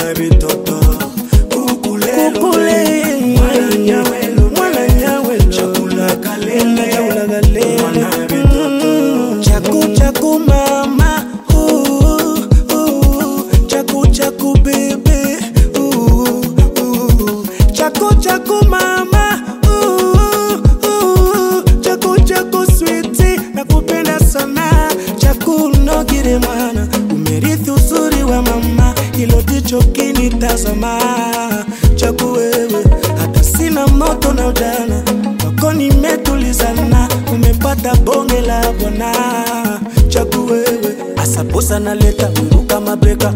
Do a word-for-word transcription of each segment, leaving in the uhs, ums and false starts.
mwana vitoto kukulelo mwana nyawelo mwana nyawelo chakula kalele chakula kalele mwana vitoto chaku chaku mama uh, uh, chaku chaku baby uh, uh, chaku chaku mama uh, uh, chaku chaku sweetie nakupenda sana chaku nogire mwana umerithi uzuri wa mama hilo jicho kinitazama chaku wewe hata sina moto na ujana wako nimetulizana umepata bonge la bwana chaku wewe asaposa naleta uruka mabeka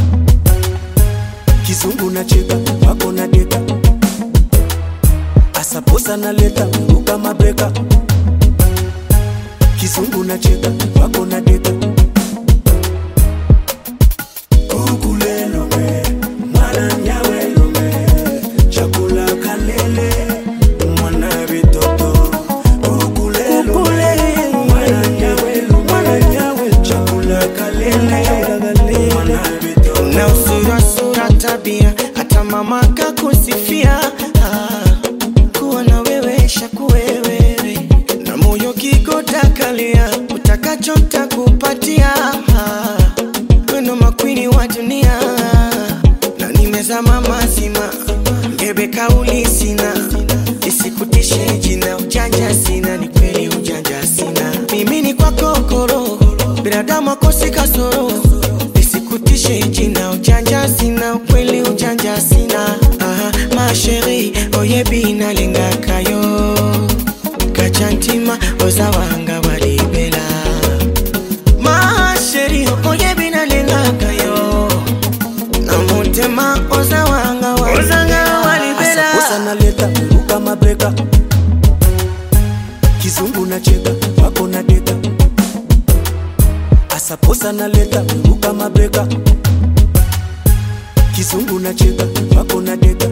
kizungu na cheka wako na deka asaposa naleta uruka mabeka kizungu na cheka wako na deka kukulelo me mwana nyawelo me chakula kalele mwana vitoto kukulelo mwana nyawelo mwana nyawelo chakula kalele mwana vitoto na usura sura tabia hata mama kakusifia ah, kuwa na wewe shaku wewe na moyo kiko takalia utakacho takupatia ah, weno makwini wa dunia na nimezama mazima ngebe kauli sina isikutishe jina ujanja sina ni kweli ujanja sina mimi ni kwa kokoro binadamu akosi kasoro isikutishe jina ujanja sina kweli ujanja sina aha ma chérie oyebi nalinga kayo kachantima ozawanga walibela ma chérie oyebi nalinga kayo na mutema ozawanga walibela walibela asaposa naleta uruka mabeka kizungu na cheka wako na deka asaposa naleta uruka mabeka kizungu na cheka wako na deka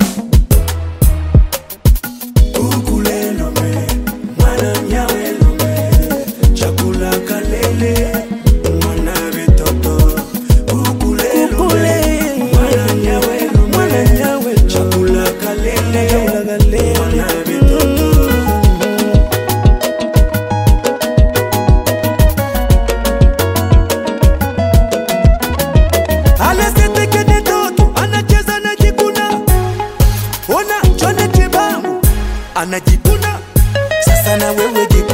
kukulelo me mwana nyawelo me chakula kalele mwana vitoto kukulelo mwana nyawelo mwana nyawelo chakula kalele chakula kalele mwana vitoto alesete kede toto anacheza na jikuna ona chone chibamu anajikuna sasa na wewe jikuna